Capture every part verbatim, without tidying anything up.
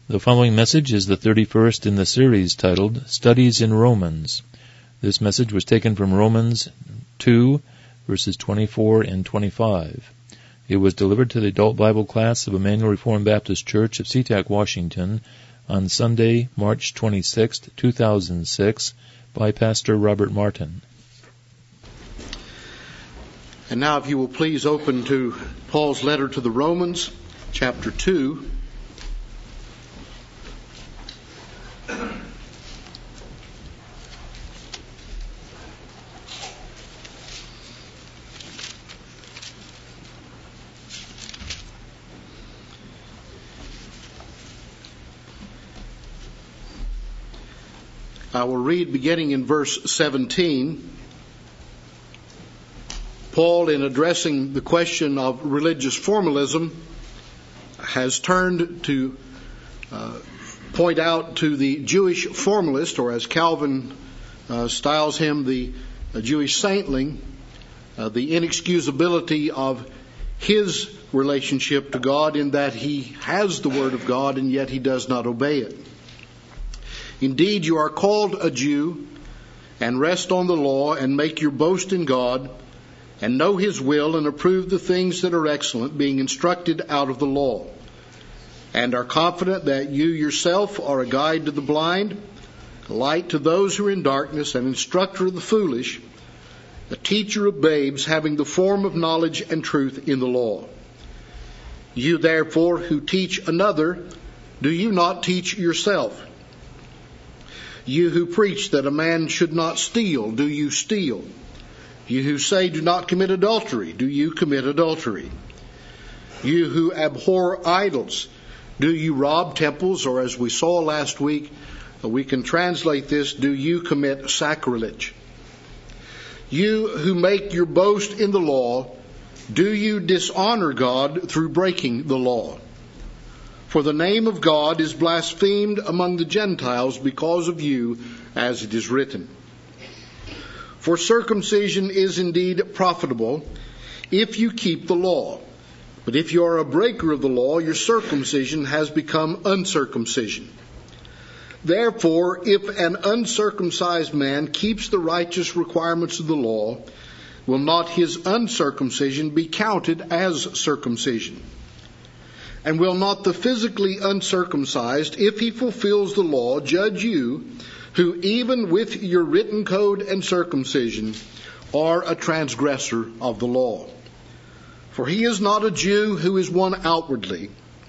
The following message is the thirty-first in the series titled Studies in Romans. This message was taken from Romans two, verses twenty-four and twenty-five. It was delivered to the adult Bible class of Emmanuel Reformed Baptist Church of SeaTac, Washington, on Sunday, March twenty-sixth, two thousand six, by Pastor Robert Martin. And now if you will please open to Paul's letter to the Romans, chapter two. I will read beginning in verse seventeen. Paul, in addressing the question of religious formalism, has turned to uh, point out to the Jewish formalist, or as Calvin uh, styles him, the uh, Jewish saintling, uh, the inexcusability of his relationship to God in that he has the Word of God and yet he does not obey it. Indeed, you are called a Jew, and rest on the law, and make your boast in God, and know His will, and approve the things that are excellent, being instructed out of the law, and are confident that you yourself are a guide to the blind, a light to those who are in darkness, an instructor of the foolish, a teacher of babes, having the form of knowledge and truth in the law. You therefore who teach another, do you not teach yourself? You who preach that a man should not steal, do you steal? You who say do not commit adultery, do you commit adultery? You who abhor idols, do you rob temples? Or as we saw last week, we can translate this, do you commit sacrilege? You who make your boast in the law, do you dishonor God through breaking the law? For the name of God is blasphemed among the Gentiles because of you, as it is written. For circumcision is indeed profitable if you keep the law. But if you are a breaker of the law, your circumcision has become uncircumcision. Therefore, if an uncircumcised man keeps the righteous requirements of the law, will not his uncircumcision be counted as circumcision? And will not the physically uncircumcised, if he fulfills the law, judge you, who even with your written code and circumcision are a transgressor of the law? For he is not a Jew who is one outwardly,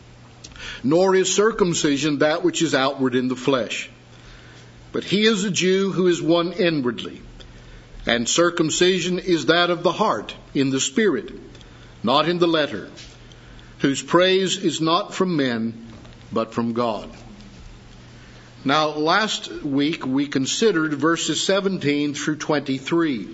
nor is circumcision that which is outward in the flesh. But he is a Jew who is one inwardly, and circumcision is that of the heart, in the spirit, not in the letter, whose praise is not from men, but from God. Now, last week we considered verses seventeen through twenty-three.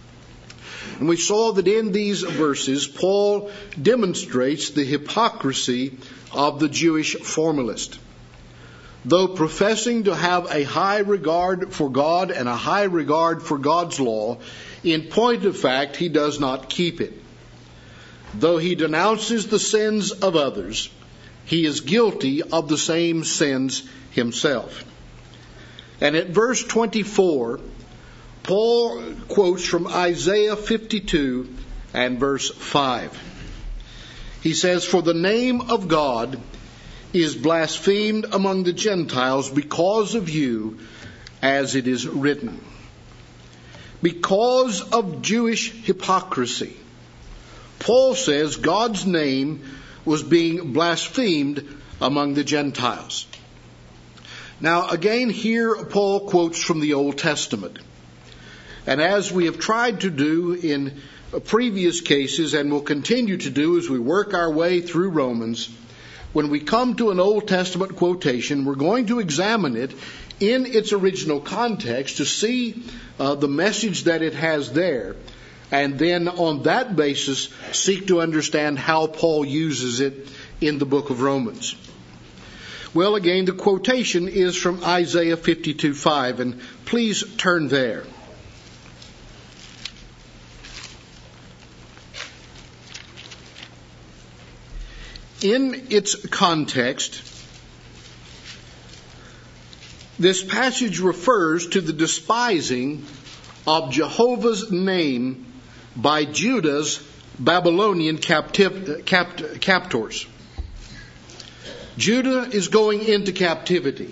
And we saw that in these verses, Paul demonstrates the hypocrisy of the Jewish formalist. Though professing to have a high regard for God and a high regard for God's law, in point of fact, he does not keep it. Though he denounces the sins of others, he is guilty of the same sins himself. And at verse twenty-four, Paul quotes from Isaiah fifty-two and verse five. He says, "For the name of God is blasphemed among the Gentiles because of you, as it is written." Because of Jewish hypocrisy, Paul says God's name was being blasphemed among the Gentiles. Now, again, here Paul quotes from the Old Testament. And as we have tried to do in previous cases and will continue to do as we work our way through Romans, when we come to an Old Testament quotation, we're going to examine it in its original context to see uh, the message that it has there. And then on that basis, seek to understand how Paul uses it in the book of Romans. Well, again, the quotation is from Isaiah fifty-two five, and please turn there. In its context, This passage refers to the despising of Jehovah's name by Judah's Babylonian captiv- capt- captors. Judah is going into captivity.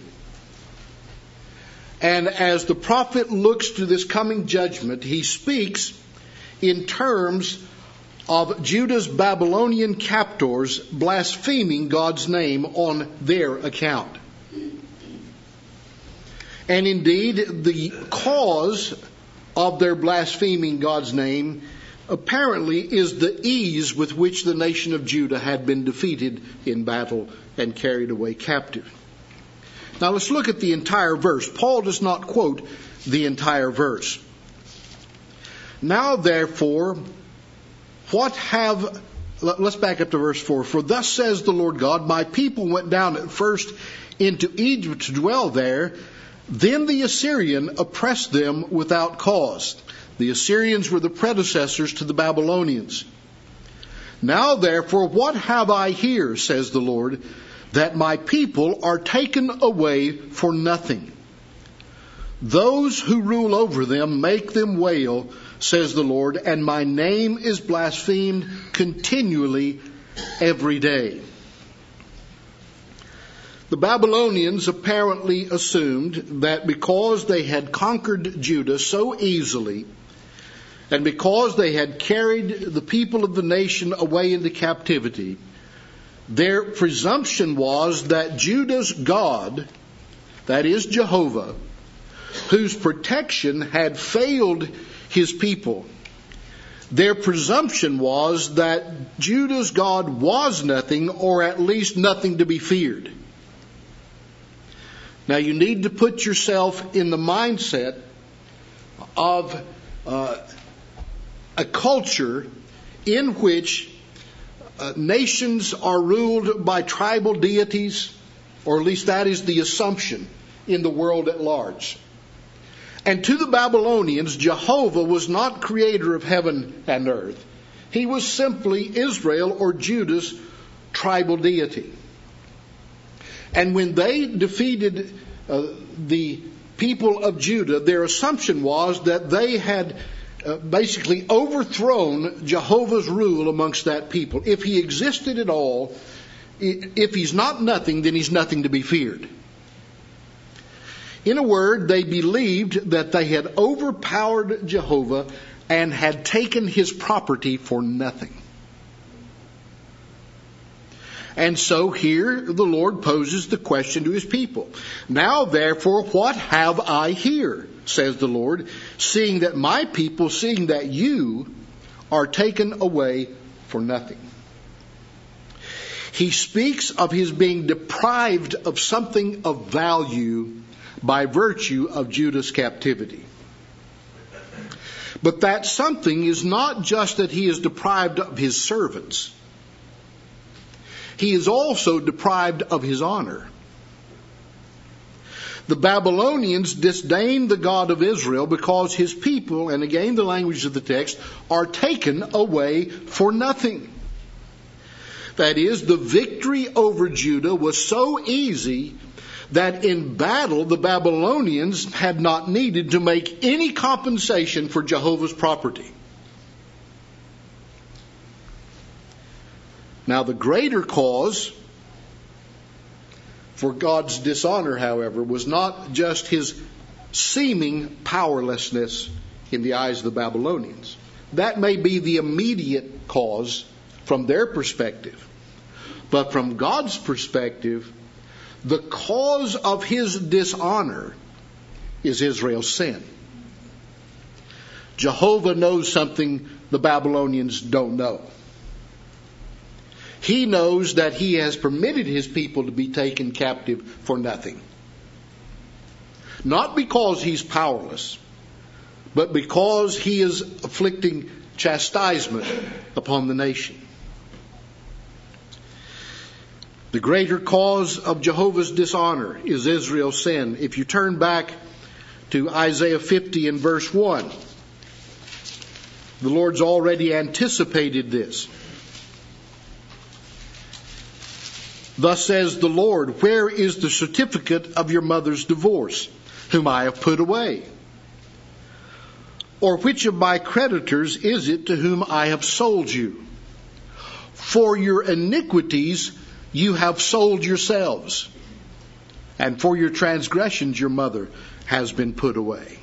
And as the prophet looks to this coming judgment, he speaks in terms of Judah's Babylonian captors blaspheming God's name on their account. And indeed, the cause of their blaspheming God's name apparently is the ease with which the nation of Judah had been defeated in battle and carried away captive. Now let's look at the entire verse. Paul does not quote the entire verse. Now therefore, what have... Let's back up to verse four. For thus says the Lord God, my people went down at first into Egypt to dwell there. Then the Assyrian oppressed them without cause. The Assyrians were the predecessors to the Babylonians. Now therefore, what have I here, says the Lord, that my people are taken away for nothing? Those who rule over them make them wail, says the Lord, and my name is blasphemed continually every day. The Babylonians apparently assumed that because they had conquered Judah so easily, and because they had carried the people of the nation away into captivity, their presumption was that Judah's God, that is Jehovah, whose protection had failed his people, their presumption was that Judah's God was nothing, or at least nothing to be feared. Now you need to put yourself in the mindset of uh, a culture in which uh, nations are ruled by tribal deities, or at least that is the assumption in the world at large. And to the Babylonians, Jehovah was not creator of heaven and earth. He was simply Israel or Judah's tribal deity. And when they defeated uh, the people of Judah, their assumption was that they had uh, basically overthrown Jehovah's rule amongst that people. If he existed at all, if he's not nothing, then he's nothing to be feared. In a word, they believed that they had overpowered Jehovah and had taken his property for nothing. And so here the Lord poses the question to his people. Now therefore, what have I here, says the Lord, seeing that my people, seeing that you are taken away for nothing. He speaks of his being deprived of something of value by virtue of Judah's captivity. But that something is not just that he is deprived of his servants. He is also deprived of his honor. The Babylonians disdain the God of Israel because his people, and again the language of the text, are taken away for nothing. That is, the victory over Judah was so easy that in battle the Babylonians had not needed to make any compensation for Jehovah's property. Now the greater cause for God's dishonor, however, was not just his seeming powerlessness in the eyes of the Babylonians. That may be the immediate cause from their perspective. But from God's perspective, the cause of his dishonor is Israel's sin. Jehovah knows something the Babylonians don't know. He knows that he has permitted his people to be taken captive for nothing. Not because he's powerless, but because he is afflicting chastisement upon the nation. The greater cause of Jehovah's dishonor is Israel's sin. If you turn back to Isaiah fifty and verse one, the Lord's already anticipated this. Thus says the Lord, where is the certificate of your mother's divorce, whom I have put away? Or which of my creditors is it to whom I have sold you? For your iniquities you have sold yourselves, and for your transgressions your mother has been put away.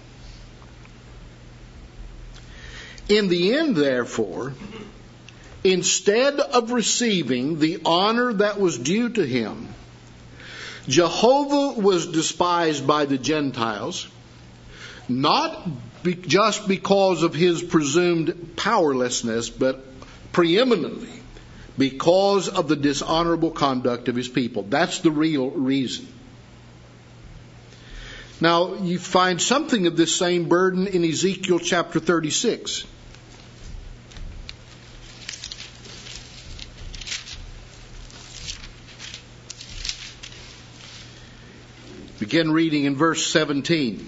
In the end, therefore, instead of receiving the honor that was due to him, Jehovah was despised by the Gentiles, not be, just because of his presumed powerlessness, but preeminently because of the dishonorable conduct of his people. That's the real reason. Now, you find something of this same burden in Ezekiel chapter thirty-six. Begin reading in verse seventeen.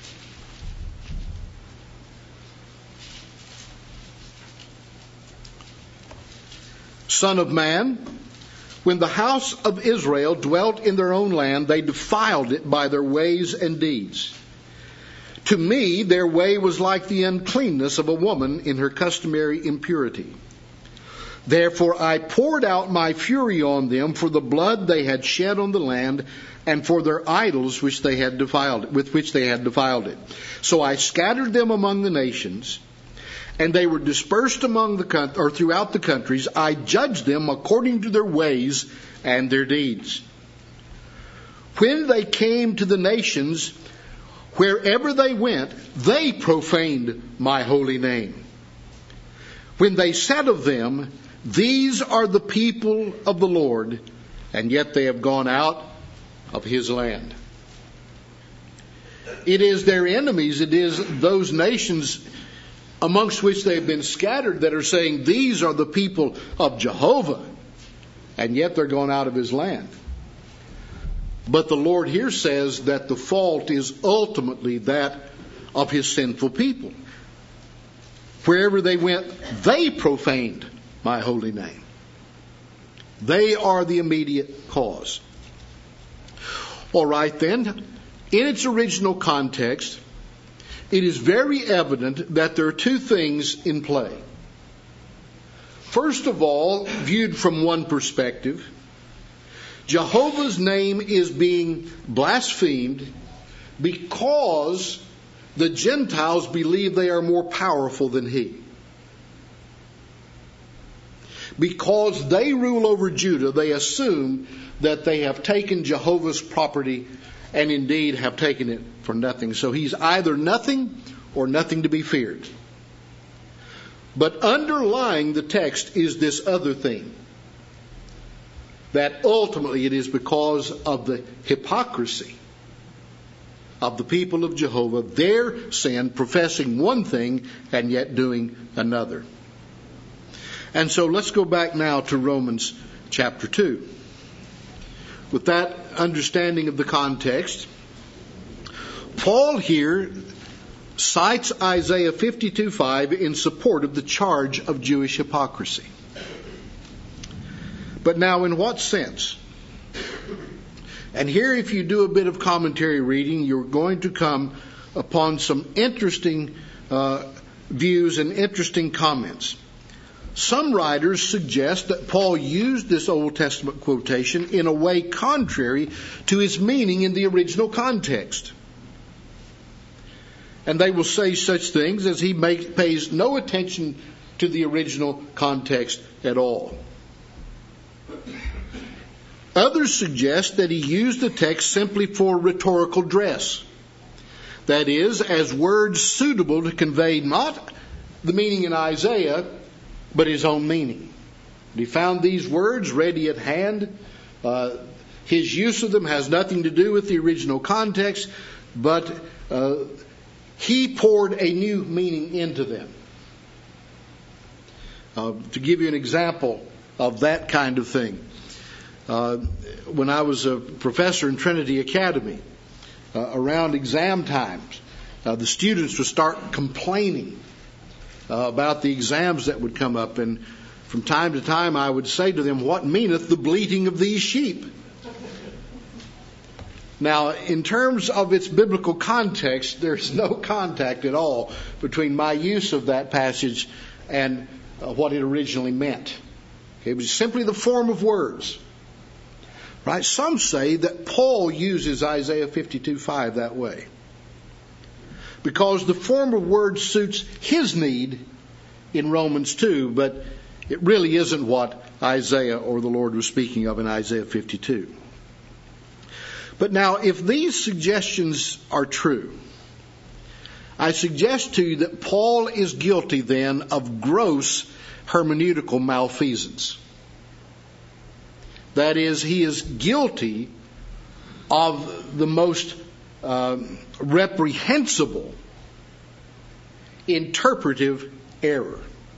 Son of man, when the house of Israel dwelt in their own land, they defiled it by their ways and deeds. To me, their way was like the uncleanness of a woman in her customary impurity. Therefore I poured out my fury on them for the blood they had shed on the land, and for their idols which they had defiled, with which they had defiled it. So I scattered them among the nations, and they were dispersed among the or throughout the countries. I judged them according to their ways and their deeds. When they came to the nations, wherever they went, they profaned my holy name. When they said of them, these are the people of the Lord, and yet they have gone out of his land. It is their enemies, it is those nations amongst which they have been scattered that are saying, these are the people of Jehovah, and yet they're gone out of his land. But the Lord here says that the fault is ultimately that of his sinful people. Wherever they went, they profaned my holy name. They are the immediate cause. All right then, in its original context, it is very evident that there are two things in play. First of all, viewed from one perspective, Jehovah's name is being blasphemed because the Gentiles believe they are more powerful than he. Because they rule over Judah, they assume that they have taken Jehovah's property and indeed have taken it for nothing. So he's either nothing or nothing to be feared. But underlying the text is this other thing, that ultimately it is because of the hypocrisy of the people of Jehovah, their sin, professing one thing and yet doing another. And so let's go back now to Romans chapter two. With that understanding of the context, Paul here cites Isaiah fifty-two five in support of the charge of Jewish hypocrisy. But now, in what sense? And here, if you do a bit of commentary reading, you're going to come upon some interesting uh, views and interesting comments. Some writers suggest that Paul used this Old Testament quotation in a way contrary to its meaning in the original context. And they will say such things as he make, pays no attention to the original context at all. Others suggest that he used the text simply for rhetorical dress. That is, as words suitable to convey not the meaning in Isaiah, but his own meaning. He found these words ready at hand. Uh, his use of them has nothing to do with the original context, but uh, he poured a new meaning into them. Uh, to give you an example of that kind of thing, uh, when I was a professor in Trinity Academy, uh, around exam times, uh, the students would start complaining Uh, about the exams that would come up. And from time to time I would say to them, "What meaneth the bleating of these sheep?" Now, in terms of its biblical context, there's no contact at all between my use of that passage and uh, what it originally meant. It was simply the form of words. Right? Some say that Paul uses Isaiah fifty-two five that way, because the form of words suits his need in Romans two, but it really isn't what Isaiah or the Lord was speaking of in Isaiah fifty-two. But now, if these suggestions are true, I suggest to you that Paul is guilty then of gross hermeneutical malfeasance. That is, he is guilty of the most uh, reprehensible interpretive error.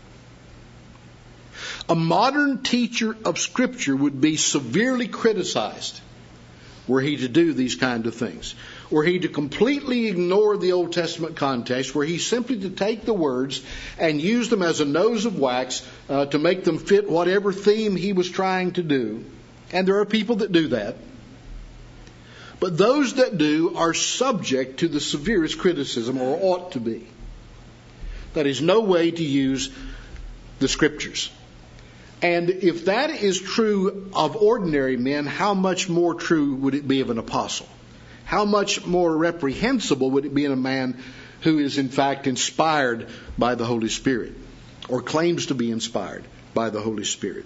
A modern teacher of Scripture would be severely criticized were he to do these kind of things. Were he to completely ignore the Old Testament context, were he simply to take the words and use them as a nose of wax uh, to make them fit whatever theme he was trying to do. And there are people that do that. But those that do are subject to the severest criticism, or ought to be. That is no way to use the Scriptures. And if that is true of ordinary men, how much more true would it be of an apostle? How much more reprehensible would it be in a man who is in fact inspired by the Holy Spirit, or claims to be inspired by the Holy Spirit?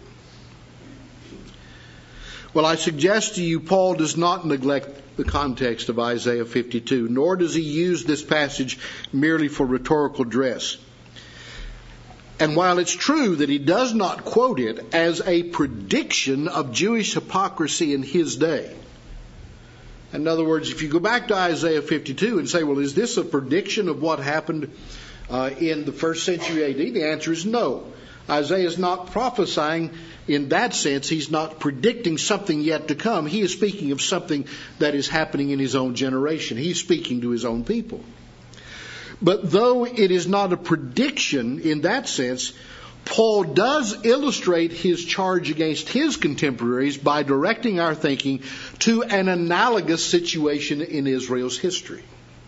Well, I suggest to you, Paul does not neglect the context of Isaiah fifty-two, nor does he use this passage merely for rhetorical dress. And while it's true that he does not quote it as a prediction of Jewish hypocrisy in his day, in other words, if you go back to Isaiah fifty-two and say, well, is this a prediction of what happened uh, in the first century A D? The answer is no. Isaiah is not prophesying in that sense. He's not predicting something yet to come. He is speaking of something that is happening in his own generation. He's speaking to his own people. But though it is not a prediction in that sense, Paul does illustrate his charge against his contemporaries by directing our thinking to an analogous situation in Israel's history.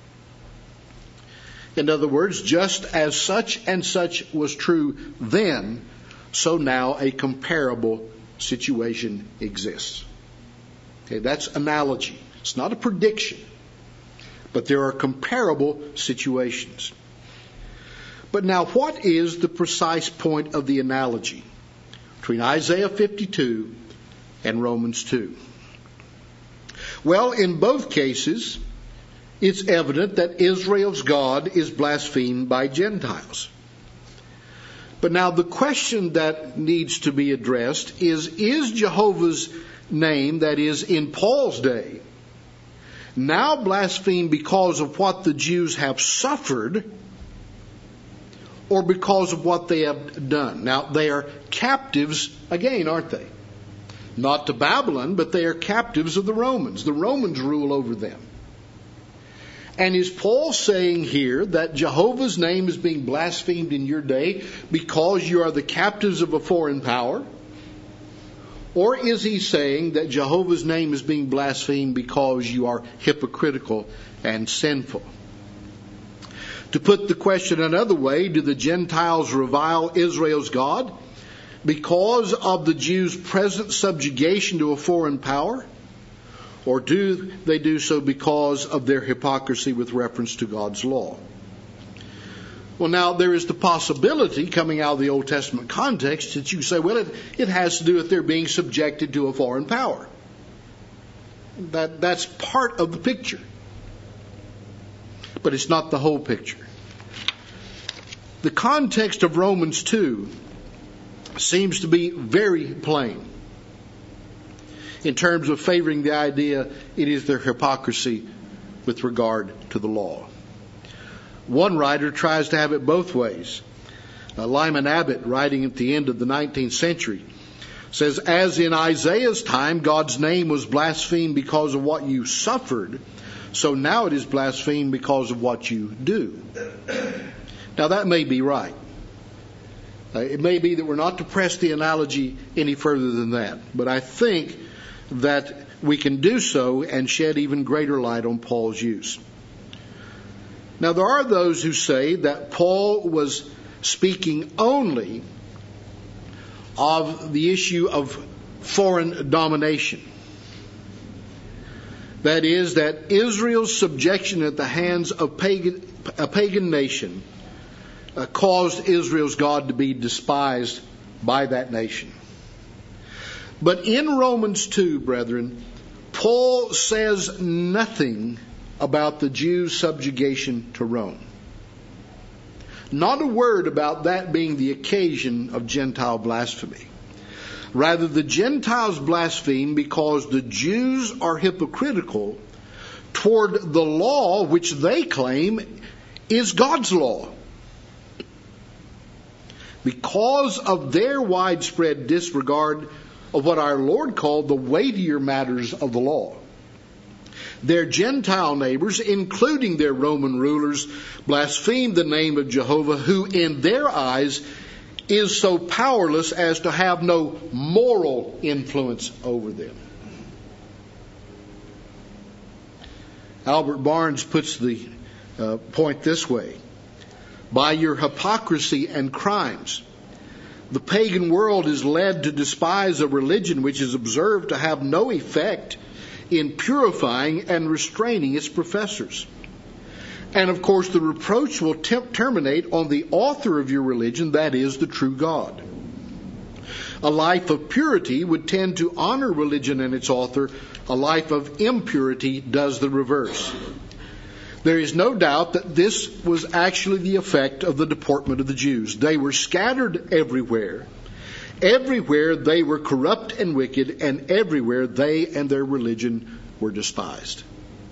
In other words, just as such and such was true then, so now a comparable situation exists. Okay, that's analogy. It's not a prediction, but there are comparable situations. But now, what is the precise point of the analogy between Isaiah fifty-two and Romans two? Well, in both cases, it's evident that Israel's God is blasphemed by Gentiles. But now the question that needs to be addressed is, is Jehovah's name, that is in Paul's day, now blasphemed because of what the Jews have suffered, or because of what they have done? Now, they are captives again, aren't they? Not to Babylon, but they are captives of the Romans. The Romans rule over them. And is Paul saying here that Jehovah's name is being blasphemed in your day because you are the captives of a foreign power? Or is he saying that Jehovah's name is being blasphemed because you are hypocritical and sinful? To put the question another way, do the Gentiles revile Israel's God because of the Jews' present subjugation to a foreign power? Or do they do so because of their hypocrisy with reference to God's law? Well, now, there is the possibility, coming out of the Old Testament context, that you say, well, it, it has to do with their being subjected to a foreign power. That, that's part of the picture. But it's not the whole picture. The context of Romans two seems to be very plain in terms of favoring the idea it is their hypocrisy with regard to the law. One writer tries to have it both ways. Uh, Lyman Abbott, writing at the end of the nineteenth century, says, as in Isaiah's time God's name was blasphemed because of what you suffered, so now it is blasphemed because of what you do. Now that may be right. Uh, it may be that we're not to press the analogy any further than that, but I think that we can do so and shed even greater light on Paul's use. Now, there are those who say that Paul was speaking only of the issue of foreign domination. That is, that Israel's subjection at the hands of pagan, a pagan nation uh, caused Israel's God to be despised by that nation. But in Romans two, brethren, Paul says nothing about the Jews' subjugation to Rome. Not a word about that being the occasion of Gentile blasphemy. Rather, the Gentiles blaspheme because the Jews are hypocritical toward the law which they claim is God's law. Because of their widespread disregard of what our Lord called the weightier matters of the law, their Gentile neighbors, including their Roman rulers, blasphemed the name of Jehovah, who in their eyes is so powerless as to have no moral influence over them. Albert Barnes puts the uh, point this way: by your hypocrisy and crimes, the pagan world is led to despise a religion which is observed to have no effect in purifying and restraining its professors. And of course, the reproach will te- terminate on the author of your religion, that is, the true God. A life of purity would tend to honor religion and its author. A life of impurity does the reverse. There is no doubt that this was actually the effect of the deportment of the Jews. They were scattered everywhere. Everywhere they were corrupt and wicked, and everywhere they and their religion were despised.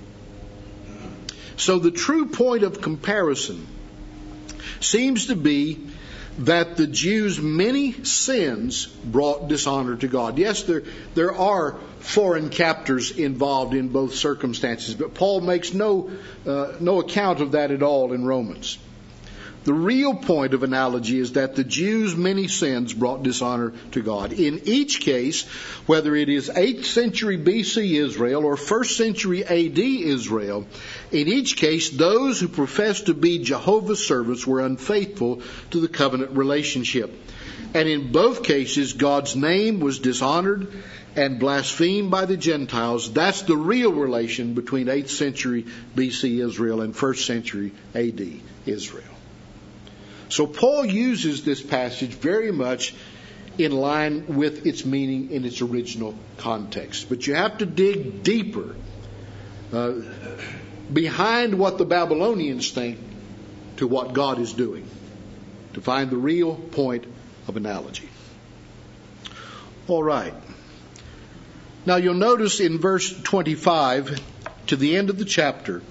So the true point of comparison seems to be that the Jews' many sins brought dishonor to God. Yes, there, there are foreign captors involved in both circumstances, but Paul makes no, uh, no account of that at all in Romans. The real point of analogy is that the Jews' many sins brought dishonor to God. In each case, whether it is eighth century B C Israel or first century A D Israel, in each case, those who professed to be Jehovah's servants were unfaithful to the covenant relationship. And in both cases, God's name was dishonored and blasphemed by the Gentiles. That's the real relation between eighth century B C Israel and first century A D Israel. So Paul uses this passage very much in line with its meaning in its original context. But you have to dig deeper uh, behind what the Babylonians think to what God is doing to find the real point of analogy. All right. Now you'll notice in verse twenty-five to the end of the chapter,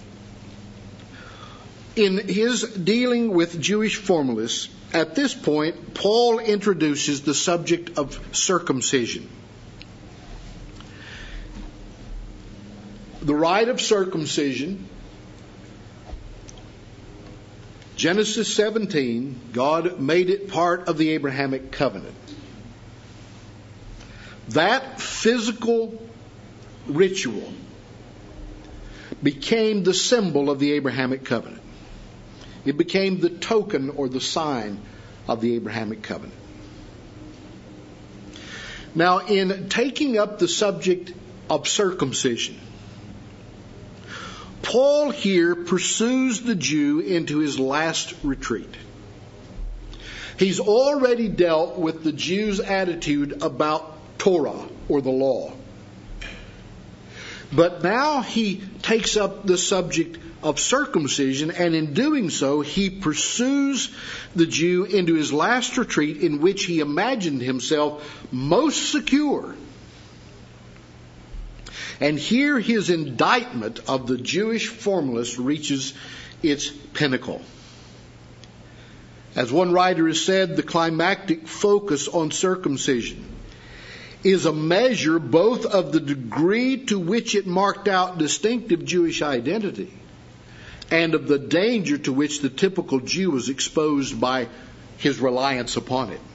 in his dealing with Jewish formalists, at this point, Paul introduces the subject of circumcision. The rite of circumcision, Genesis seventeen, God made it part of the Abrahamic covenant. That physical ritual became the symbol of the Abrahamic covenant. It became the token or the sign of the Abrahamic covenant. Now, in taking up the subject of circumcision, Paul here pursues the Jew into his last retreat. He's already dealt with the Jews' attitude about Torah or the law. But now he takes up the subject of circumcision, and in doing so, he pursues the Jew into his last retreat in which he imagined himself most secure. And here his indictment of the Jewish formalists reaches its pinnacle. As one writer has said, the climactic focus on circumcision is a measure both of the degree to which it marked out distinctive Jewish identity and of the danger to which the typical Jew was exposed by his reliance upon it.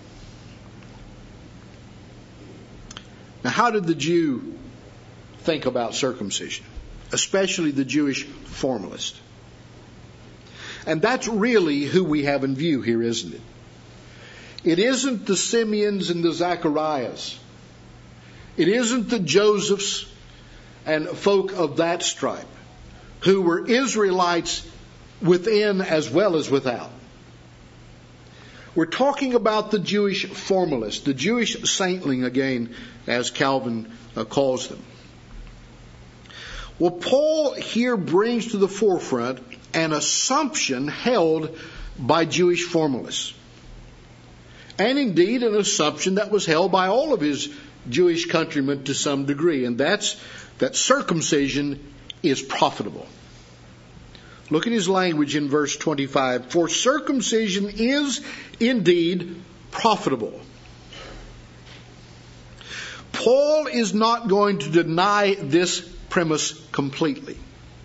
Now, how did the Jew think about circumcision, especially the Jewish formalist? And that's really who we have in view here, isn't it? It isn't the Simeons and the Zacharias. It isn't the Josephs and folk of that stripe who were Israelites within as well as without. We're talking about the Jewish formalist, the Jewish saintling, again, as Calvin uh, calls them. Well, Paul here brings to the forefront an assumption held by Jewish formalists. And indeed an assumption that was held by all of his Jewish countrymen to some degree, and that's that circumcision is profitable. Look at his language in verse twenty-five. For circumcision is indeed profitable. Paul is not going to deny this premise completely.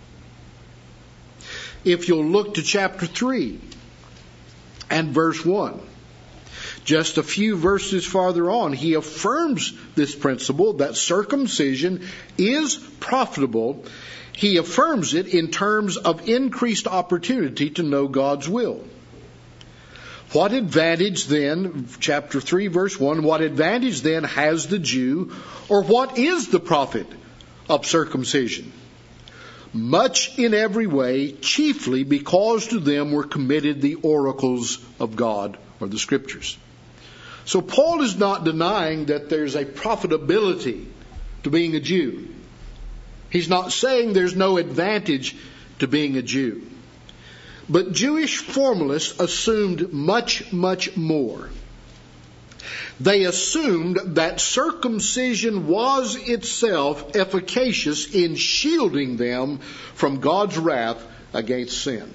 If you'll look to chapter three and verse one, just a few verses farther on, he affirms this principle that circumcision is profitable. He affirms it in terms of increased opportunity to know God's will. What advantage then, chapter three, verse one, what advantage then has the Jew, or what is the profit of circumcision? Much in every way, chiefly because to them were committed the oracles of God, or the Scriptures. So Paul is not denying that there's a profitability to being a Jew. He's not saying there's no advantage to being a Jew. But Jewish formalists assumed much, much more. They assumed that circumcision was itself efficacious in shielding them from God's wrath against sin.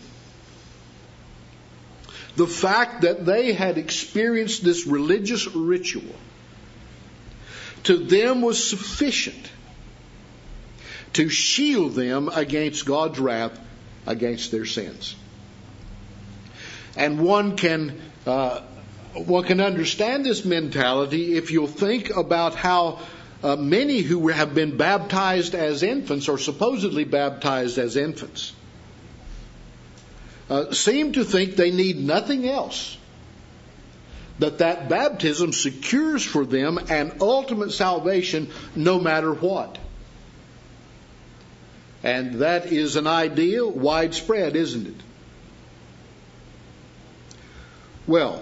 The fact that they had experienced this religious ritual to them was sufficient to shield them against God's wrath against their sins. And one can uh, one can understand this mentality if you'll think about how uh, many who have been baptized as infants, or supposedly baptized as infants, uh, seem to think they need nothing else, that that baptism secures for them an ultimate salvation no matter what. And that is an idea widespread, isn't it? Well,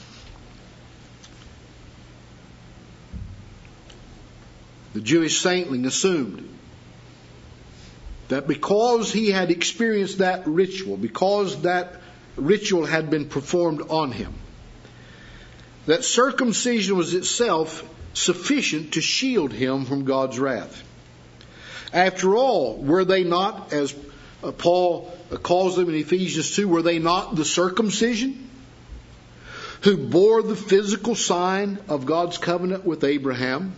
the Jewish saintling assumed that because he had experienced that ritual, because that ritual had been performed on him, that circumcision was itself sufficient to shield him from God's wrath. After all, were they not, as Paul calls them in Ephesians two, were they not the circumcision who bore the physical sign of God's covenant with Abraham?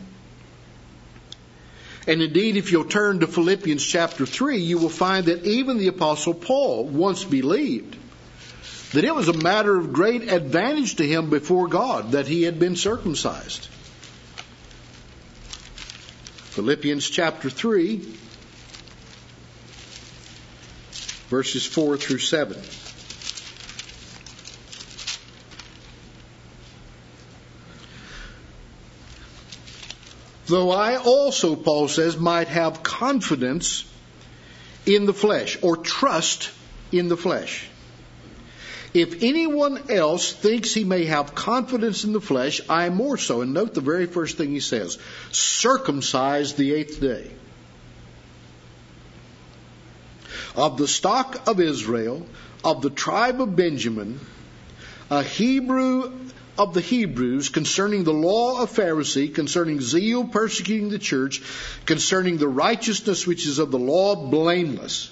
And indeed, if you'll turn to Philippians chapter three, you will find that even the Apostle Paul once believed that it was a matter of great advantage to him before God that he had been circumcised. Philippians chapter three, verses four through seven. Though I also, Paul says, might have confidence in the flesh, or trust in the flesh. If anyone else thinks he may have confidence in the flesh, I more so. And note the very first thing he says, circumcised the eighth day. Of the stock of Israel, of the tribe of Benjamin, a Hebrew of the Hebrews, concerning the law of Pharisee, concerning zeal persecuting the church, concerning the righteousness which is of the law, blameless.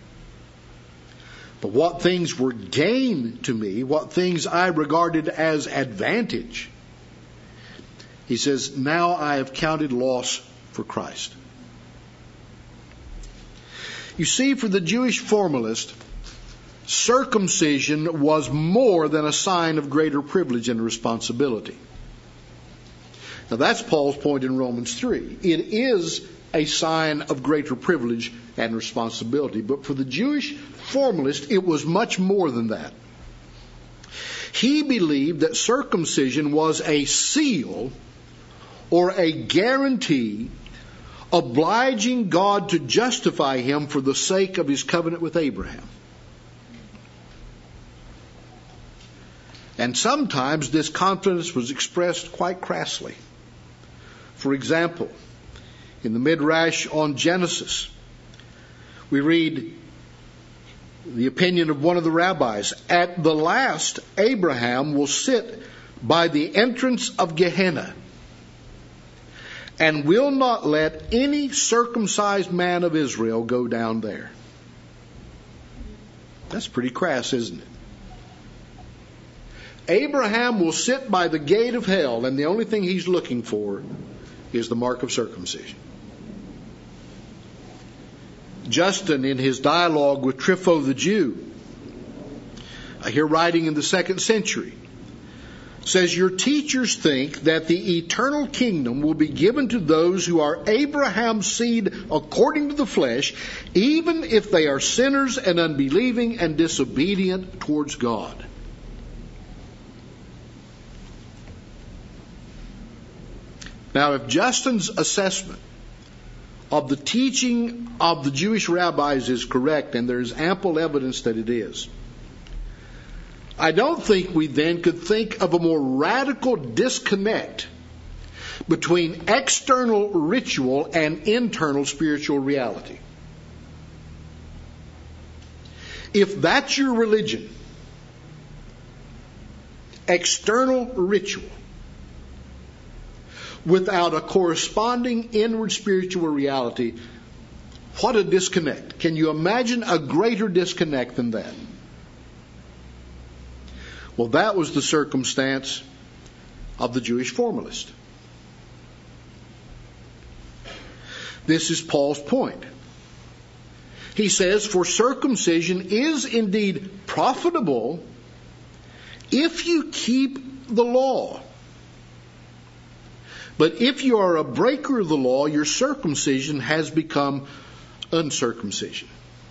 But what things were gain to me, what things I regarded as advantage, he says, now I have counted loss for Christ. You see, for the Jewish formalist, circumcision was more than a sign of greater privilege and responsibility. Now that's Paul's point in Romans three. It is a sign of greater privilege and responsibility. But for the Jewish formalist, it was much more than that. He believed that circumcision was a seal or a guarantee obliging God to justify him for the sake of his covenant with Abraham. And sometimes this confidence was expressed quite crassly. For example, in the Midrash on Genesis, we read the opinion of one of the rabbis. At the last, Abraham will sit by the entrance of Gehenna and will not let any circumcised man of Israel go down there. That's pretty crass, isn't it? Abraham will sit by the gate of hell, and the only thing he's looking for is the mark of circumcision. Justin, in his dialogue with Trypho the Jew, here writing in the second century, says, your teachers think that the eternal kingdom will be given to those who are Abraham's seed according to the flesh, even if they are sinners and unbelieving and disobedient towards God. Now, if Justin's assessment of the teaching of the Jewish rabbis is correct, and there is ample evidence that it is, I don't think we then could think of a more radical disconnect between external ritual and internal spiritual reality. If that's your religion, external ritual, without a corresponding inward spiritual reality, what a disconnect. Can you imagine a greater disconnect than that? Well, that was the circumstance of the Jewish formalist. This is Paul's point. He says, for circumcision is indeed profitable if you keep the law. But if you are a breaker of the law, your circumcision has become uncircumcision.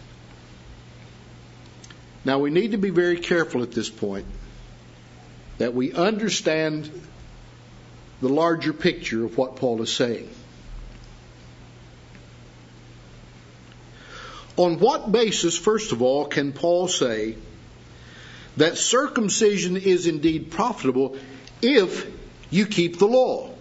Now, we need to be very careful at this point that we understand the larger picture of what Paul is saying. On what basis, first of all, can Paul say that circumcision is indeed profitable if you keep the law?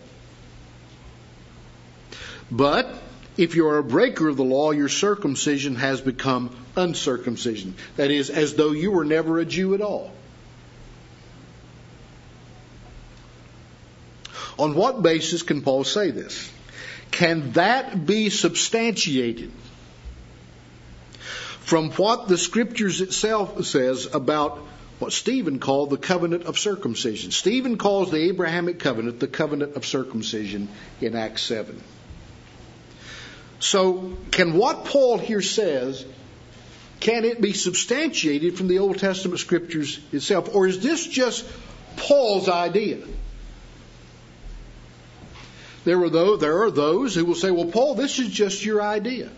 But if you are a breaker of the law, your circumcision has become uncircumcision. That is, as though you were never a Jew at all. On what basis can Paul say this? Can that be substantiated from what the Scriptures itself says about what Stephen called the covenant of circumcision? Stephen calls the Abrahamic covenant the covenant of circumcision in Acts seven. So, can what Paul here says, can it be substantiated from the Old Testament Scriptures itself? Or is this just Paul's idea? There are those, there are those who will say, well, Paul, this is just your idea.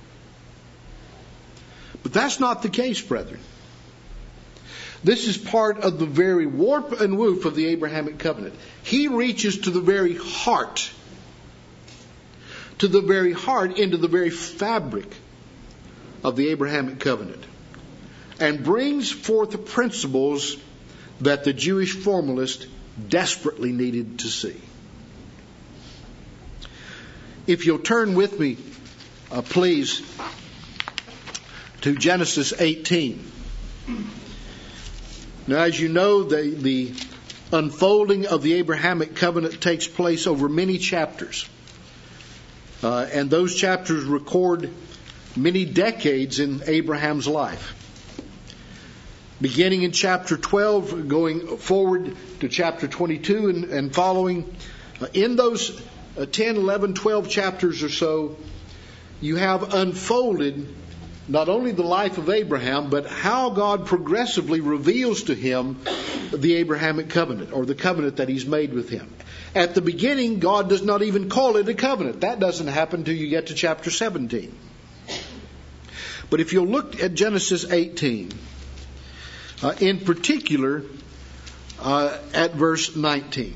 But that's not the case, brethren. This is part of the very warp and woof of the Abrahamic covenant. He reaches to the very heart, to the very heart, into the very fabric of the Abrahamic covenant, and brings forth the principles that the Jewish formalist desperately needed to see. If you'll turn with me, uh, please, to Genesis eighteen. Now, as you know, the, the unfolding of the Abrahamic covenant takes place over many chapters. Uh, and those chapters record many decades in Abraham's life. Beginning in chapter twelve, going forward to chapter twenty-two and, and following. Uh, in those uh, ten, eleven, twelve chapters or so, you have unfolded not only the life of Abraham, but how God progressively reveals to him the Abrahamic covenant, or the covenant that he's made with him. At the beginning, God does not even call it a covenant. That doesn't happen until you get to chapter seventeen. But if you'll look at Genesis eighteen, uh, in particular uh, at verse nineteen.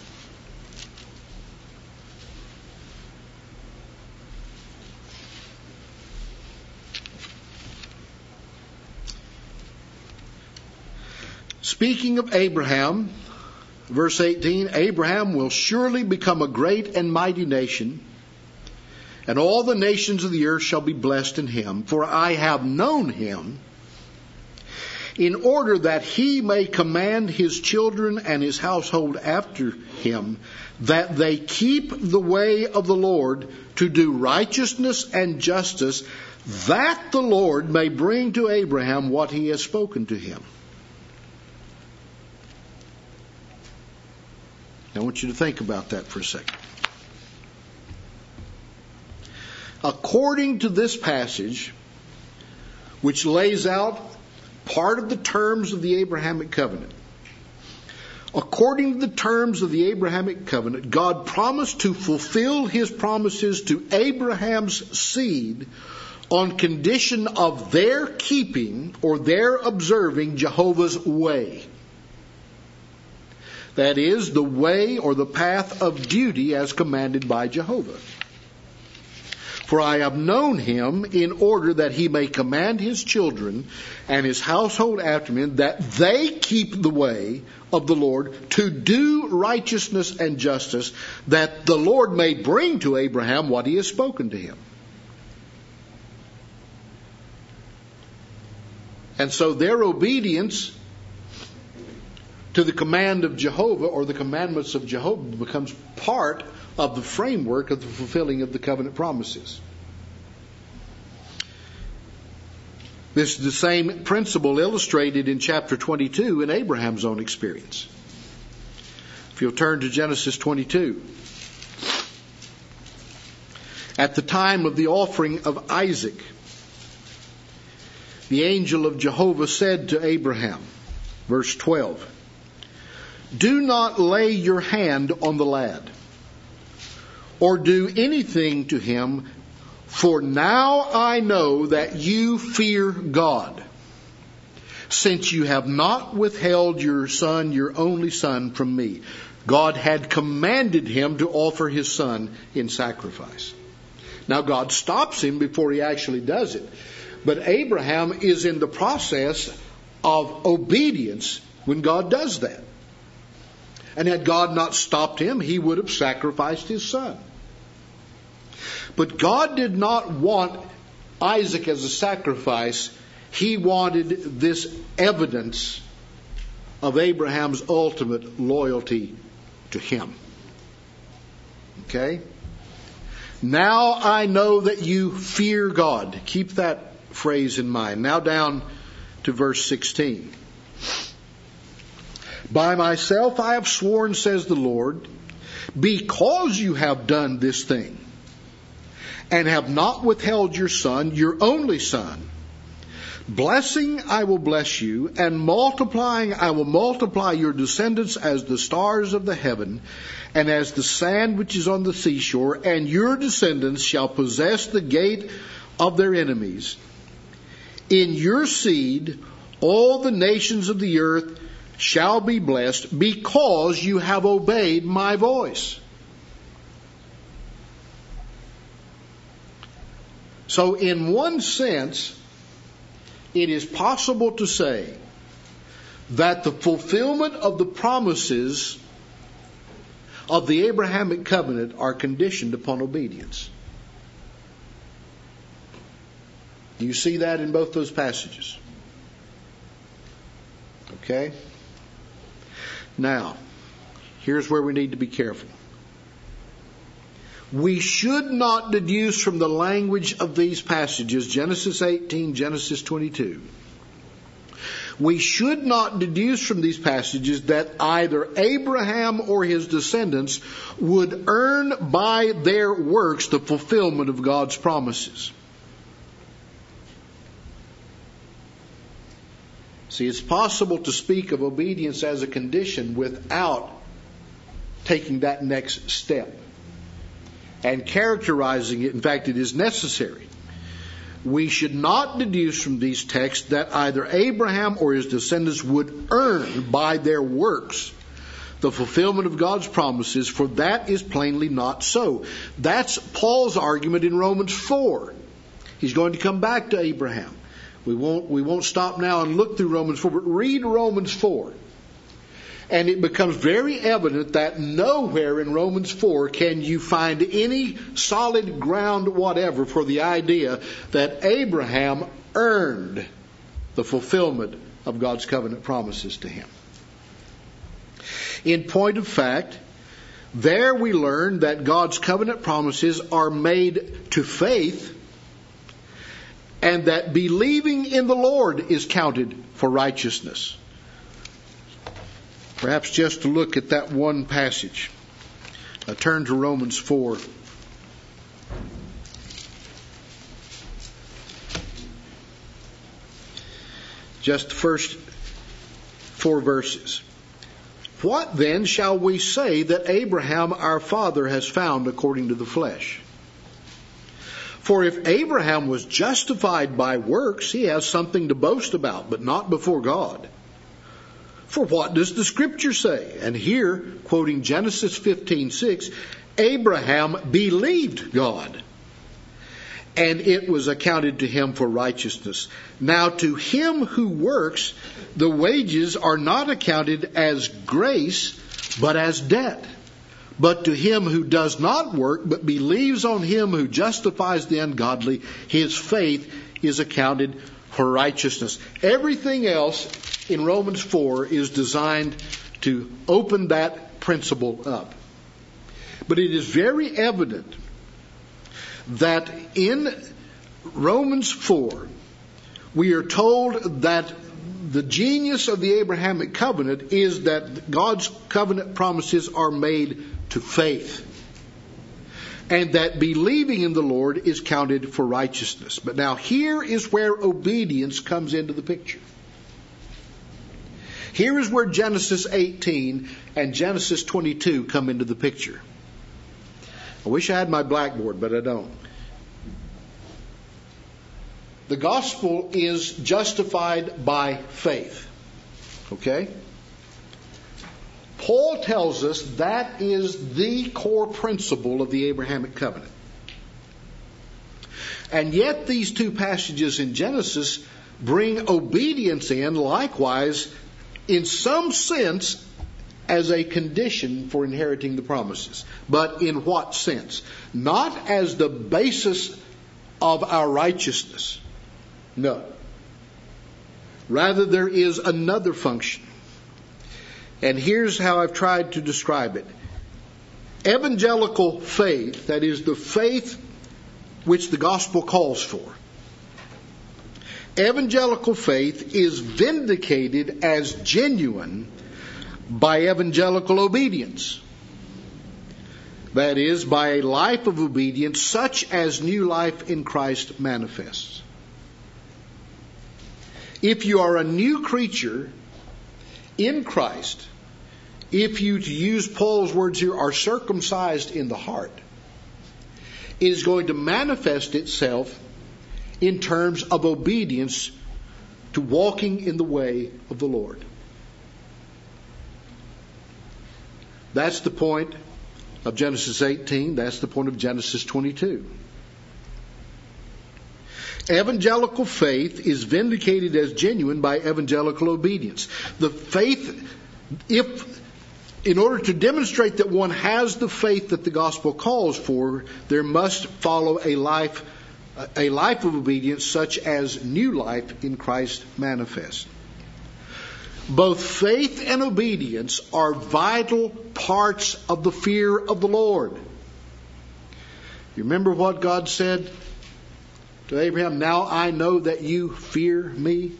Speaking of Abraham, verse eighteen, Abraham will surely become a great and mighty nation, and all the nations of the earth shall be blessed in him. For I have known him, in order that he may command his children and his household after him, that they keep the way of the Lord to do righteousness and justice, that the Lord may bring to Abraham what he has spoken to him. I want you to think about that for a second. According to this passage, which lays out part of the terms of the Abrahamic covenant, according to the terms of the Abrahamic covenant, God promised to fulfill his promises to Abraham's seed on condition of their keeping or their observing Jehovah's way. That is, the way or the path of duty as commanded by Jehovah. For I have known him in order that he may command his children and his household after him, that they keep the way of the Lord to do righteousness and justice, that the Lord may bring to Abraham what he has spoken to him. And so their obedience to the command of Jehovah, or the commandments of Jehovah, becomes part of the framework of the fulfilling of the covenant promises. This is the same principle illustrated in chapter twenty-two in Abraham's own experience. If you'll turn to Genesis twenty-two. At the time of the offering of Isaac, the angel of Jehovah said to Abraham, verse twelve, do not lay your hand on the lad, or do anything to him, for now I know that you fear God, since you have not withheld your son, your only son, from me. God had commanded him to offer his son in sacrifice. Now God stops him before he actually does it. But Abraham is in the process of obedience when God does that. And had God not stopped him, he would have sacrificed his son. But God did not want Isaac as a sacrifice. He wanted this evidence of Abraham's ultimate loyalty to him. Okay? Now I know that you fear God. Keep that phrase in mind. Now down to verse sixteen. By myself I have sworn, says the Lord, because you have done this thing, and have not withheld your son, your only son. Blessing I will bless you, and multiplying I will multiply your descendants as the stars of the heaven, and as the sand which is on the seashore, and your descendants shall possess the gate of their enemies. In your seed all the nations of the earth shall be blessed, because you have obeyed my voice. So in one sense, it is possible to say that the fulfillment of the promises of the Abrahamic covenant are conditioned upon obedience. Do you see that in both those passages? Okay? Now, here's where we need to be careful. We should not deduce from the language of these passages, Genesis eighteen, Genesis twenty-two, we should not deduce from these passages that either Abraham or his descendants would earn by their works the fulfillment of God's promises. See, it's possible to speak of obedience as a condition without taking that next step and characterizing it. In fact, it is necessary. We should not deduce from these texts that either Abraham or his descendants would earn by their works the fulfillment of God's promises, for that is plainly not so. That's Paul's argument in Romans four. He's going to come back to Abraham. We won't, we won't stop now and look through Romans four, but read Romans four. And it becomes very evident that nowhere in Romans four can you find any solid ground whatever for the idea that Abraham earned the fulfillment of God's covenant promises to him. In point of fact, there we learn that God's covenant promises are made to faith, and that believing in the Lord is counted for righteousness. Perhaps just to look at that one passage. I turn to Romans four. Just the first four verses. What then shall we say that Abraham our father has found according to the flesh? For if Abraham was justified by works, he has something to boast about, but not before God. For what does the Scripture say? And here, quoting Genesis fifteen six, Abraham believed God, and it was accounted to him for righteousness. Now to him who works, the wages are not accounted as grace, but as debt. But to him who does not work, but believes on him who justifies the ungodly, his faith is accounted for righteousness. Everything else in Romans four is designed to open that principle up. But it is very evident that in Romans four, we are told that the genius of the Abrahamic covenant is that God's covenant promises are made to faith, and that believing in the Lord is counted for righteousness. But now here is where obedience comes into the picture. Here is where Genesis eighteen and Genesis twenty-two come into the picture. I wish I had my blackboard, but I don't. The gospel is justified by faith. Okay? Paul tells us that is the core principle of the Abrahamic covenant. And yet these two passages in Genesis bring obedience in likewise, in some sense, as a condition for inheriting the promises. But in what sense? Not as the basis of our righteousness. No. Rather, there is another function. And here's how I've tried to describe it. Evangelical faith, that is the faith which the gospel calls for. Evangelical faith is vindicated as genuine by evangelical obedience. That is, by a life of obedience such as new life in Christ manifests. If you are a new creature in Christ, if you, to use Paul's words here, are circumcised in the heart, it is going to manifest itself in terms of obedience to walking in the way of the Lord. That's the point of Genesis eighteen. That's the point of Genesis twenty-two. Evangelical faith is vindicated as genuine by evangelical obedience. The faith, if in order to demonstrate that one has the faith that the gospel calls for, there must follow a life, a life of obedience such as new life in Christ manifests. Both faith and obedience are vital parts of the fear of the Lord. You remember what God said to Abraham? Now I know that you fear me.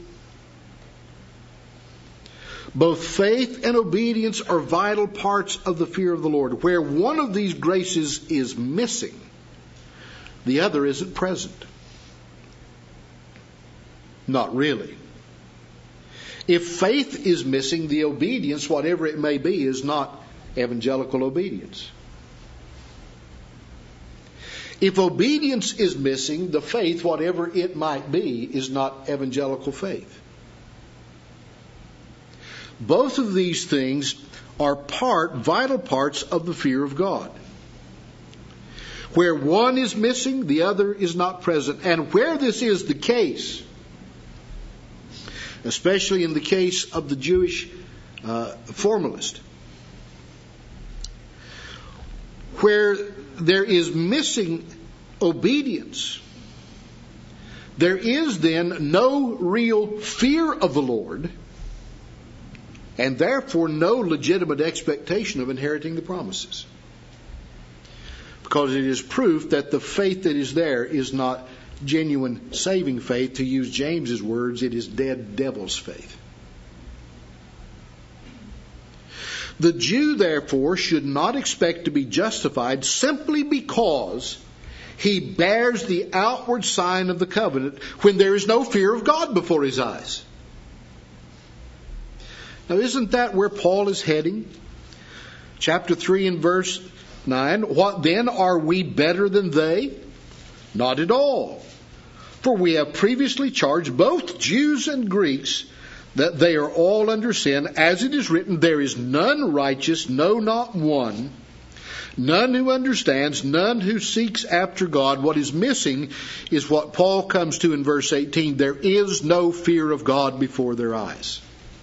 Both faith and obedience are vital parts of the fear of the Lord. Where one of these graces is missing, the other isn't present. Not really. If faith is missing, the obedience, whatever it may be, is not evangelical obedience. If obedience is missing, the faith, whatever it might be, is not evangelical faith. Both of these things are part, vital parts of the fear of God. Where one is missing, the other is not present. And where this is the case, especially in the case of the Jewish uh, formalist, where there is missing obedience, there is then no real fear of the Lord, and therefore no legitimate expectation of inheriting the promises. Because it is proof that the faith that is there is not genuine saving faith. To use James's words, it is dead devil's faith. The Jew, therefore, should not expect to be justified simply because he bears the outward sign of the covenant when there is no fear of God before his eyes. Now, isn't that where Paul is heading? Chapter three and verse nine. What then, are we better than they? Not at all. For we have previously charged both Jews and Greeks that they are all under sin. As it is written, there is none righteous, no, not one. None who understands, none who seeks after God. What is missing is what Paul comes to in verse eighteen. There is no fear of God before their eyes.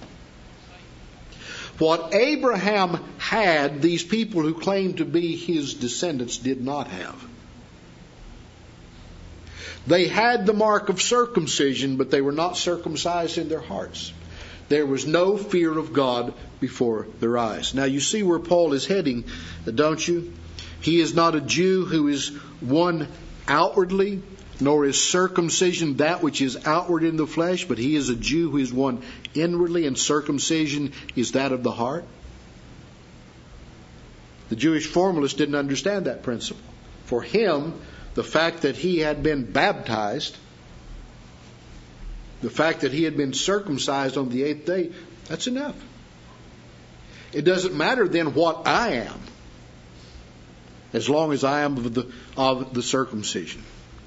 What Abraham had, these people who claimed to be his descendants did not have. They had the mark of circumcision, but they were not circumcised in their hearts. There was no fear of God before their eyes. Now you see where Paul is heading, don't you? He is not a Jew who is one outwardly, nor is circumcision that which is outward in the flesh, but he is a Jew who is one inwardly, and circumcision is that of the heart. The Jewish formalist didn't understand that principle. For him, the fact that he had been baptized, the fact that he had been circumcised on the eighth day, that's enough. It doesn't matter then what I am, as long as I am of the, of the circumcision.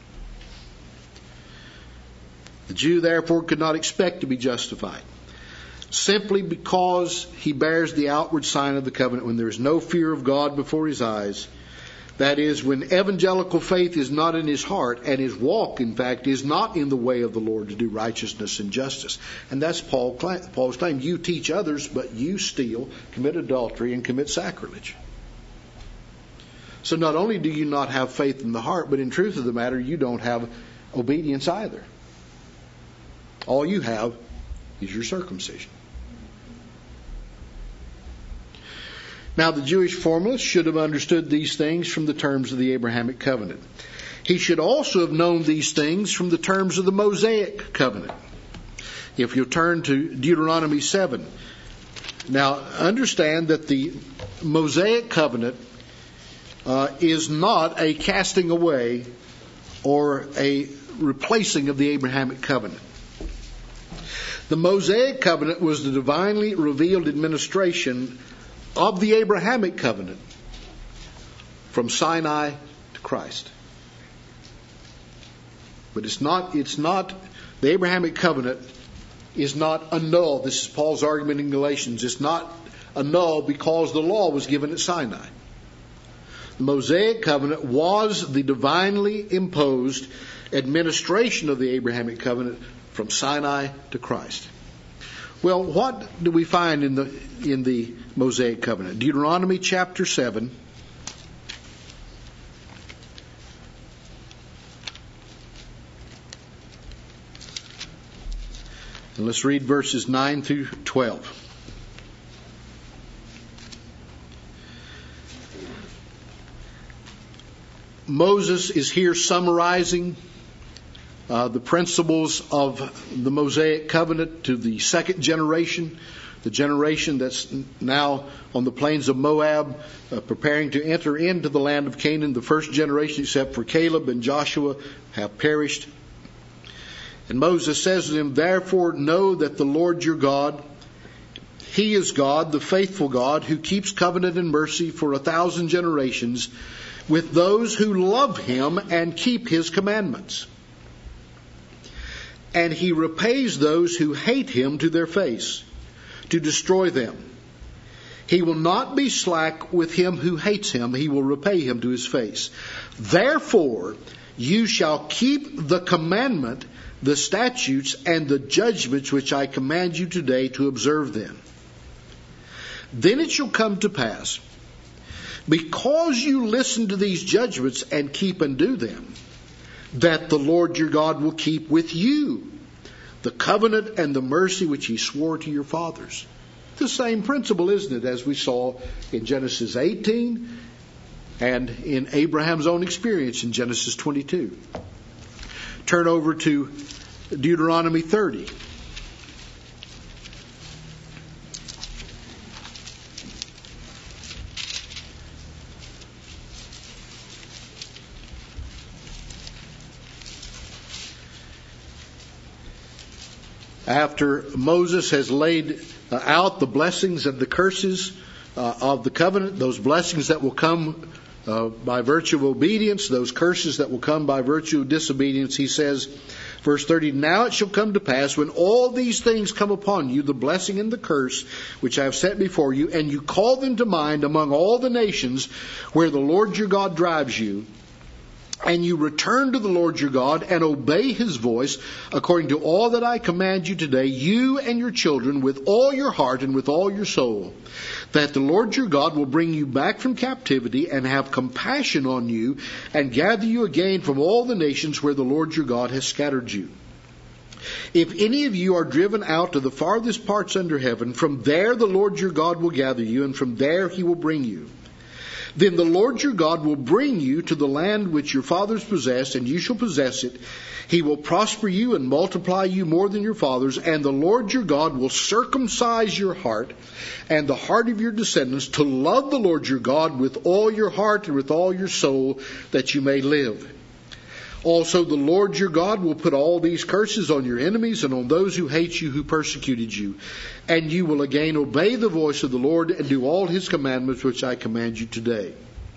The Jew, therefore, could not expect to be justified simply because he bears the outward sign of the covenant when there is no fear of God before his eyes. That is, when evangelical faith is not in his heart, and his walk, in fact, is not in the way of the Lord to do righteousness and justice. And that's Paul, Paul's claim. You teach others, but you steal, commit adultery, and commit sacrilege. So not only do you not have faith in the heart, but in truth of the matter, you don't have obedience either. All you have is your circumcision. Now, the Jewish formalist should have understood these things from the terms of the Abrahamic covenant. He should also have known these things from the terms of the Mosaic covenant. If you'll turn to Deuteronomy seven. Now, understand that the Mosaic covenant uh, is not a casting away or a replacing of the Abrahamic covenant. The Mosaic covenant was the divinely revealed administration of the Abrahamic covenant from Sinai to Christ. But it's not, it's not, the Abrahamic covenant is not annulled. This is Paul's argument in Galatians. It's not annulled because the law was given at Sinai. The Mosaic covenant was the divinely imposed administration of the Abrahamic covenant from Sinai to Christ. Well, what do we find in the in the Mosaic covenant? Deuteronomy chapter seven. And let's read verses nine through twelve. Moses is here summarizing Uh, the principles of the Mosaic covenant to the second generation, the generation that's now on the plains of Moab, uh, preparing to enter into the land of Canaan. The first generation, except for Caleb and Joshua, have perished. And Moses says to them, therefore know that the Lord your God, He is God, the faithful God, who keeps covenant and mercy for a thousand generations with those who love Him and keep His commandments. And He repays those who hate Him to their face, to destroy them. He will not be slack with him who hates Him. He will repay him to his face. Therefore, you shall keep the commandment, the statutes, and the judgments which I command you today to observe them. Then it shall come to pass, because you listen to these judgments and keep and do them, that the Lord your God will keep with you the covenant and the mercy which He swore to your fathers. The same principle, isn't it, as we saw in Genesis eighteen and in Abraham's own experience in Genesis twenty-two. Turn over to Deuteronomy thirty. After Moses has laid out the blessings and the curses uh, of the covenant, those blessings that will come uh, by virtue of obedience, those curses that will come by virtue of disobedience, he says, verse thirty, now it shall come to pass when all these things come upon you, the blessing and the curse which I have set before you, and you call them to mind among all the nations where the Lord your God drives you, and you return to the Lord your God and obey His voice according to all that I command you today, you and your children, with all your heart and with all your soul, that the Lord your God will bring you back from captivity and have compassion on you and gather you again from all the nations where the Lord your God has scattered you. If any of you are driven out to the farthest parts under heaven, from there the Lord your God will gather you, and from there He will bring you. Then the Lord your God will bring you to the land which your fathers possessed, and you shall possess it. He will prosper you and multiply you more than your fathers, and the Lord your God will circumcise your heart and the heart of your descendants to love the Lord your God with all your heart and with all your soul, that you may live. Also the Lord your God will put all these curses on your enemies and on those who hate you, who persecuted you. And you will again obey the voice of the Lord and do all His commandments which I command you today.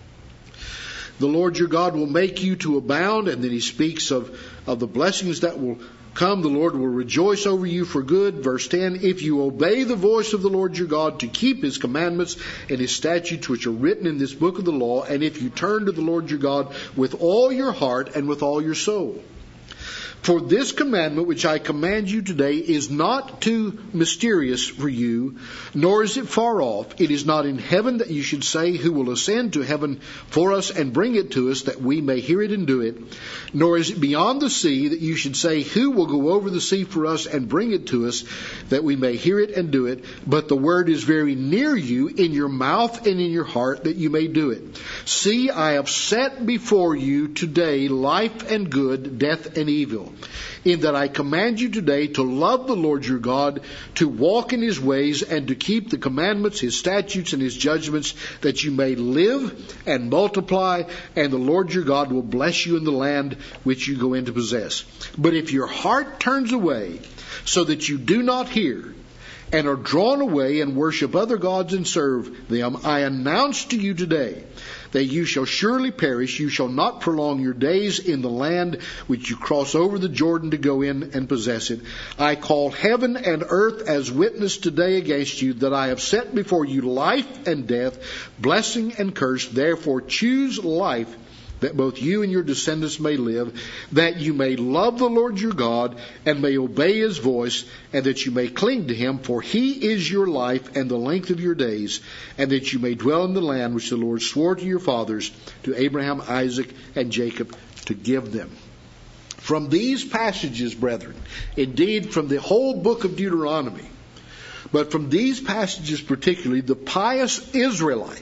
The Lord your God will make you to abound, and then he speaks of, of the blessings that will come. The Lord will rejoice over you for good. Verse ten, if you obey the voice of the Lord your God to keep His commandments and His statutes which are written in this book of the law, and if you turn to the Lord your God with all your heart and with all your soul. For this commandment which I command you today is not too mysterious for you, nor is it far off. It is not in heaven that you should say, who will ascend to heaven for us and bring it to us, that we may hear it and do it. Nor is it beyond the sea that you should say, who will go over the sea for us and bring it to us, that we may hear it and do it. But the word is very near you, in your mouth and in your heart, that you may do it. See, I have set before you today life and good, death and evil. In that I command you today to love the Lord your God, to walk in His ways, and to keep the commandments, His statutes, and His judgments, that you may live and multiply, and the Lord your God will bless you in the land which you go in to possess. But if your heart turns away, so that you do not hear, and are drawn away and worship other gods and serve them, I announce to you today that you shall surely perish. You shall not prolong your days in the land which you cross over the Jordan to go in and possess it. I call heaven and earth as witness today against you, that I have set before you life and death, blessing and curse. Therefore choose life, that both you and your descendants may live, that you may love the Lord your God and may obey His voice, and that you may cling to Him, for He is your life and the length of your days, and that you may dwell in the land which the Lord swore to your fathers, to Abraham, Isaac, and Jacob, to give them. From these passages, brethren, indeed from the whole book of Deuteronomy, but from these passages particularly, the pious Israelite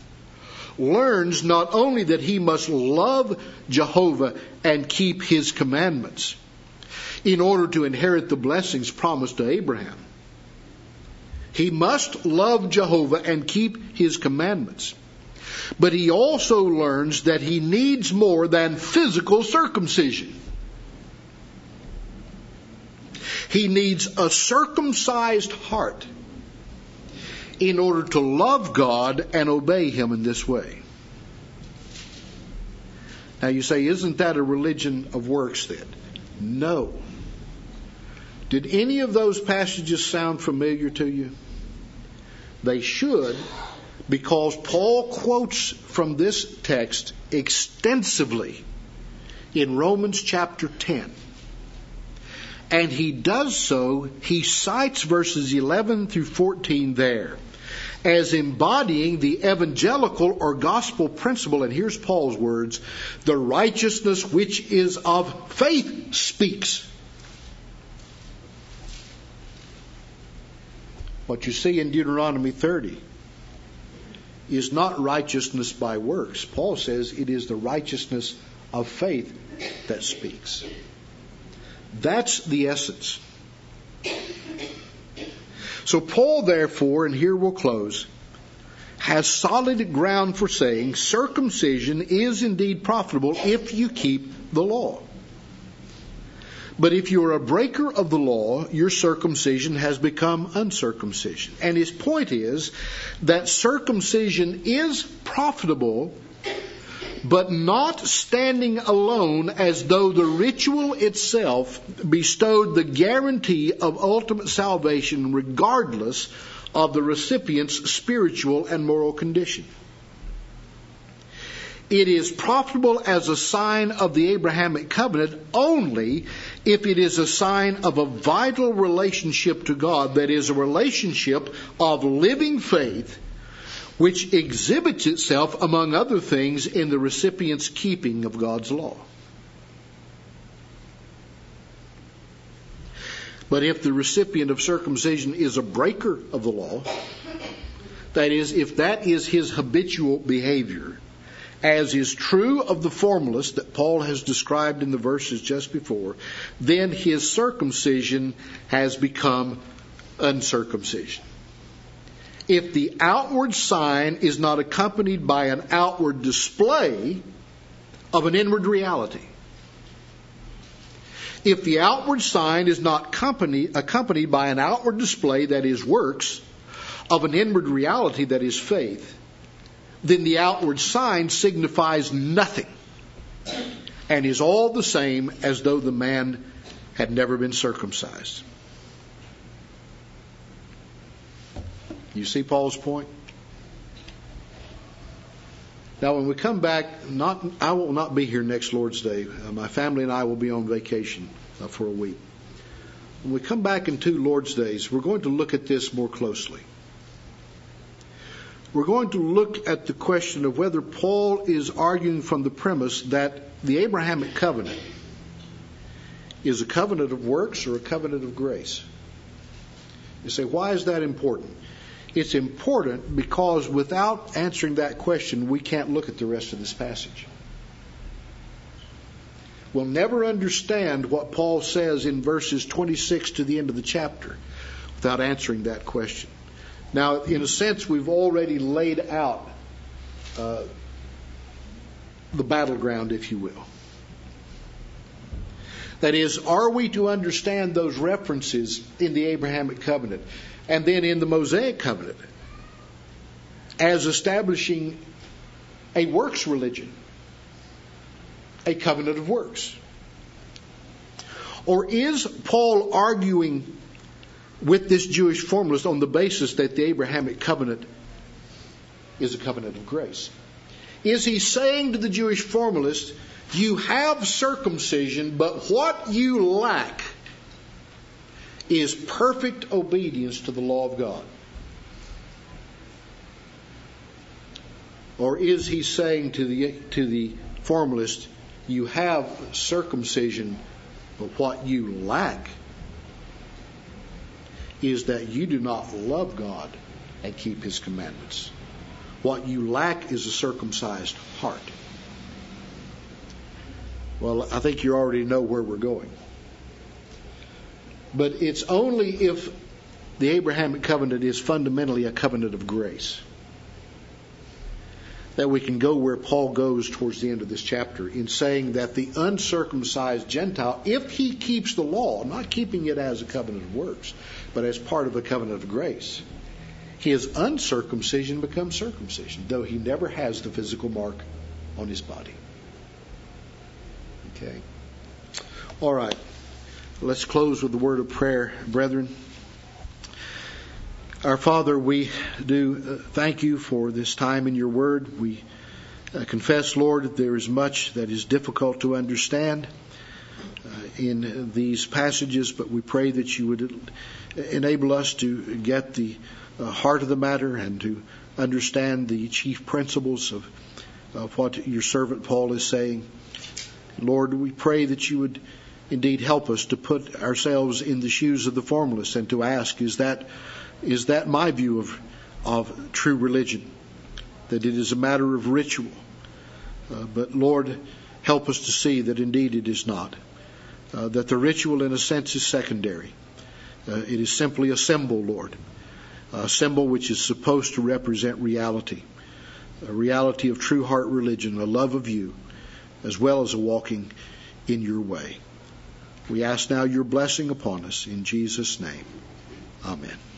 learns not only that he must love Jehovah and keep His commandments in order to inherit the blessings promised to Abraham. He must love Jehovah and keep His commandments. But he also learns that he needs more than physical circumcision. He needs a circumcised heart in order to love God and obey Him in this way. Now you say, isn't that a religion of works then? No. Did any of those passages sound familiar to you? They should, because Paul quotes from this text extensively in Romans chapter ten. And he does so, he cites verses eleven through fourteen there as embodying the evangelical or gospel principle. And here's Paul's words: the righteousness which is of faith speaks. What you see in Deuteronomy thirty is not righteousness by works. Paul says it is the righteousness of faith that speaks. That's the essence. So Paul, therefore, and here we'll close, has solid ground for saying circumcision is indeed profitable if you keep the law. But if you are a breaker of the law, your circumcision has become uncircumcision. And his point is that circumcision is profitable, but not standing alone as though the ritual itself bestowed the guarantee of ultimate salvation regardless of the recipient's spiritual and moral condition. It is profitable as a sign of the Abrahamic covenant only if it is a sign of a vital relationship to God, that is, a relationship of living faith, which exhibits itself, among other things, in the recipient's keeping of God's law. But if the recipient of circumcision is a breaker of the law, that is, if that is his habitual behavior, as is true of the formalist that Paul has described in the verses just before, then his circumcision has become uncircumcision. If the outward sign is not accompanied by an outward display of an inward reality, if the outward sign is not accompanied, accompanied by an outward display that is works of an inward reality that is faith, then the outward sign signifies nothing and is all the same as though the man had never been circumcised. You see Paul's point? Now, when we come back, not I will not be here next Lord's Day. Uh, my family and I will be on vacation uh, for a week. When we come back in two Lord's Days, we're going to look at this more closely. We're going to look at the question of whether Paul is arguing from the premise that the Abrahamic covenant is a covenant of works or a covenant of grace. You say, why is that important? It's important because without answering that question, we can't look at the rest of this passage. We'll never understand what Paul says in verses twenty-six to the end of the chapter without answering that question. Now, in a sense, we've already laid out uh, the battleground, if you will. That is, are we to understand those references in the Abrahamic covenant and then in the Mosaic covenant as establishing a works religion, a covenant of works? Or is Paul arguing with this Jewish formalist on the basis that the Abrahamic covenant is a covenant of grace? Is he saying to the Jewish formalist, you have circumcision, but what you lack is perfect obedience to the law of God? Or is he saying to the to the formalist, you have circumcision, but what you lack is that you do not love God and keep His commandments. What you lack is a circumcised heart. Well, I think you already know where we're going. But it's only if the Abrahamic covenant is fundamentally a covenant of grace that we can go where Paul goes towards the end of this chapter in saying that the uncircumcised Gentile, if he keeps the law, not keeping it as a covenant of works, but as part of a covenant of grace, his uncircumcision becomes circumcision, though he never has the physical mark on his body. Okay. All right. Let's close with the word of prayer, brethren. Our Father, we do thank you for this time in your word. We confess, Lord, that there is much that is difficult to understand in these passages, but we pray that you would enable us to get the heart of the matter and to understand the chief principles of, of what your servant Paul is saying. Lord, we pray that you would indeed help us to put ourselves in the shoes of the formalists and to ask, is that Is that my view of, of true religion? That it is a matter of ritual. Uh, but Lord, help us to see that indeed it is not. Uh, that the ritual in a sense is secondary. Uh, it is simply a symbol, Lord. A symbol which is supposed to represent reality. A reality of true heart religion, a love of you, as well as a walking in your way. We ask now your blessing upon us in Jesus' name. Amen.